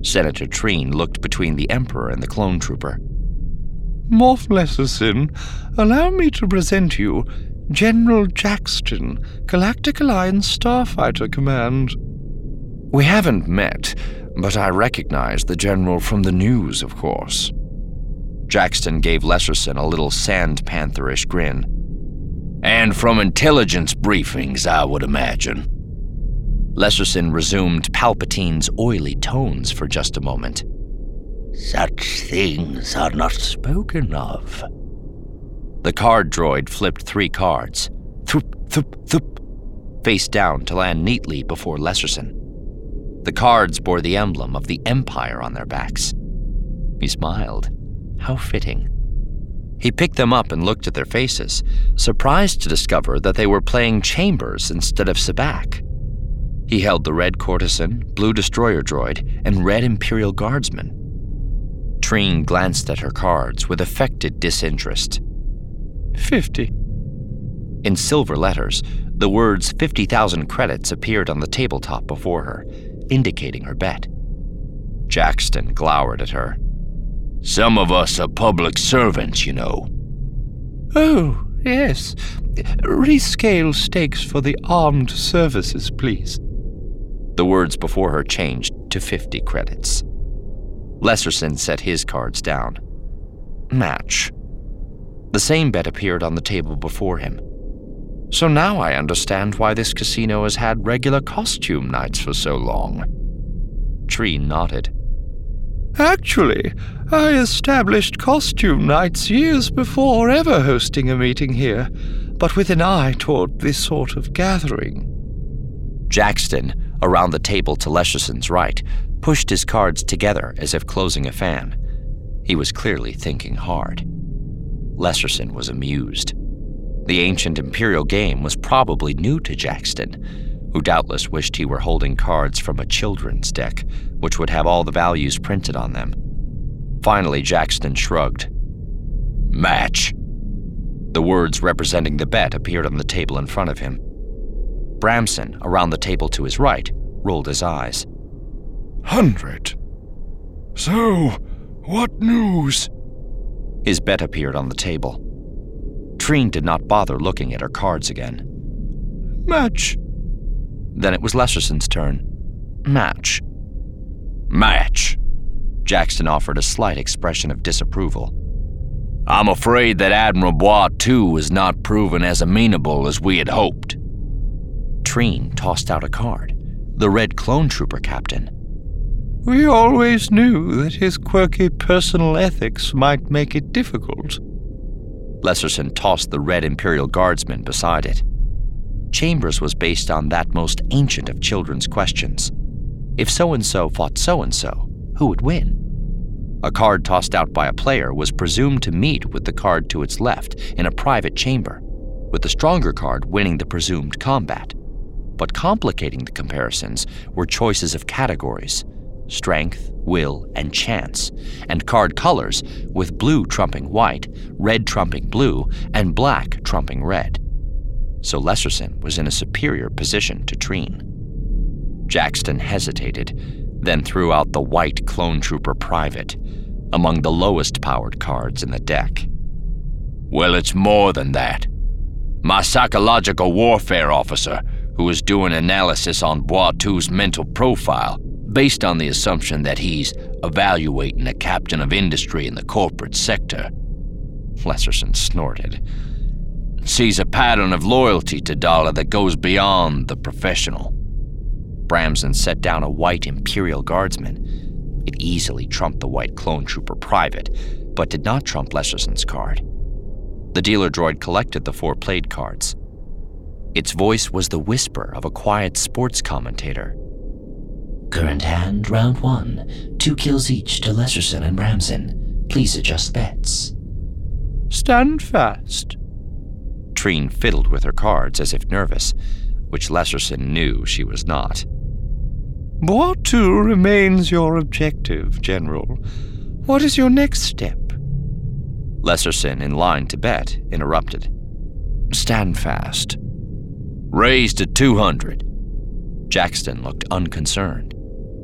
Senator Treen looked between the Emperor and the clone trooper. Moff Lesserson, allow me to present you General Jackston, Galactic Alliance Starfighter Command. We haven't met, but I recognize the General from the news, of course. Jackston gave Lesserson a little Sand Pantherish grin. And from intelligence briefings, I would imagine. Lesserson resumed Palpatine's oily tones for just a moment. Such things are not spoken of. The card droid flipped 3 cards, thoop, thoop, thoop, face down to land neatly before Lesserson. The cards bore the emblem of the Empire on their backs. He smiled. How fitting. He picked them up and looked at their faces, surprised to discover that they were playing Chambers instead of Sabacc. He held the red courtesan, blue destroyer droid, and red Imperial guardsman. Treen glanced at her cards with affected disinterest. 50. In silver letters, the words 50,000 credits appeared on the tabletop before her, indicating her bet. Jackston glowered at her. Some of us are public servants, you know. Oh, yes. Rescale stakes for the armed services, please. The words before her changed to 50 credits. Lesserson set his cards down. Match. The same bet appeared on the table before him. So now I understand why this casino has had regular costume nights for so long. Treen nodded. Actually, I established costume nights years before ever hosting a meeting here, but with an eye toward this sort of gathering. Jackston, around the table to Lesserson's right, pushed his cards together as if closing a fan. He was clearly thinking hard. Lesserson was amused. The ancient Imperial game was probably new to Jackston, who doubtless wished he were holding cards from a children's deck, which would have all the values printed on them. Finally, Jackston shrugged. Match. The words representing the bet appeared on the table in front of him. Bramson, around the table to his right, rolled his eyes. 100. So, what news? His bet appeared on the table. Treen did not bother looking at her cards again. Match. Then it was Lesserson's turn. Match. Match. Jackston offered a slight expression of disapproval. I'm afraid that Admiral Bois-2 is not proven as amenable as we had hoped. Treen tossed out a card. The red clone trooper captain. We always knew that his quirky personal ethics might make it difficult. Lesserson tossed the red Imperial guardsman beside it. Chambers was based on that most ancient of children's questions. If so-and-so fought so-and-so, who would win? A card tossed out by a player was presumed to meet with the card to its left in a private chamber, with the stronger card winning the presumed combat. But complicating the comparisons were choices of categories: strength, will, and chance, and card colors, with blue trumping white, red trumping blue, and black trumping red. So Lesserson was in a superior position to Treen. Jackston hesitated, then threw out the white clone trooper private, among the lowest powered cards in the deck. Well, it's more than that. My psychological warfare officer, who is doing analysis on Bois-2's mental profile, based on the assumption that he's evaluating a captain of industry in the corporate sector. Lesserson snorted. Sees a pattern of loyalty to Dala that goes beyond the professional. Bramson set down a white Imperial guardsman. It easily trumped the white clone trooper private, but did not trump Lesserson's card. The dealer droid collected the 4 played cards. Its voice was the whisper of a quiet sports commentator. Current hand, round 1. 2 kills each to Lesserson and Bramson. Please adjust bets. Stand fast. Treen fiddled with her cards as if nervous, which Lesserson knew she was not. Bois-2 remains your objective, General. What is your next step? Lesserson, in line to bet, interrupted. Stand fast. Raise to 200. Jackston looked unconcerned.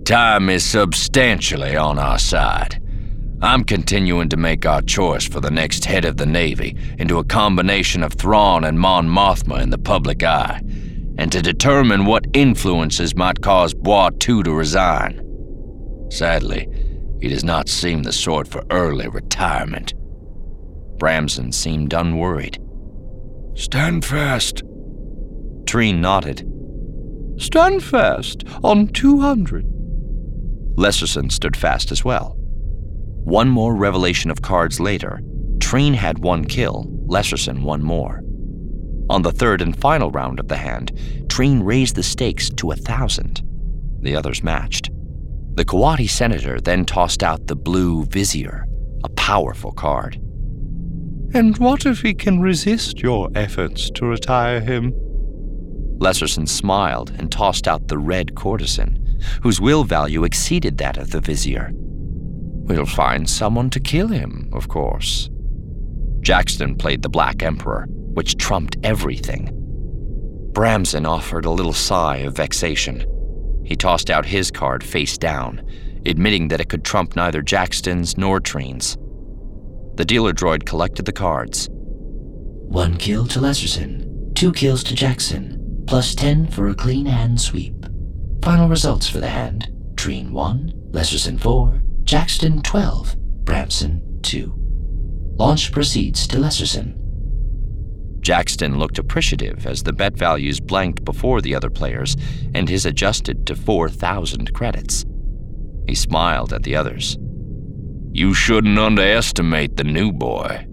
Time is substantially on our side. I'm continuing to make our choice for the next head of the Navy into a combination of Thrawn and Mon Mothma in the public eye, and to determine what influences might cause Bois-2 to resign. Sadly, he does not seem the sort for early retirement. Bramson seemed unworried. Stand fast. Treen nodded. Stand fast on 200. Lesserson stood fast as well. One more revelation of cards later, Treen had 1 kill, Lesserson 1 more. On the third and final round of the hand, Treen raised the stakes to 1,000. The others matched. The Kawati senator then tossed out the blue Vizier, a powerful card. And what if he can resist your efforts to retire him? Lesserson smiled and tossed out the red courtesan, whose will value exceeded that of the Vizier. We'll find someone to kill him, of course. Jackson played the Black Emperor, which trumped everything. Bramson offered a little sigh of vexation. He tossed out his card face down, admitting that it could trump neither Jackson's nor Treen's. The dealer droid collected the cards. 1 kill to Lesserson, 2 kills to Jackson, plus 10 for a clean hand sweep. Final results for the hand: Treen 1, Lesserson 4, Jackson 12, Bramson 2. Launch proceeds to Lesserson. Jackson looked appreciative as the bet values blanked before the other players and his adjusted to 4,000 credits. He smiled at the others. You shouldn't underestimate the new boy.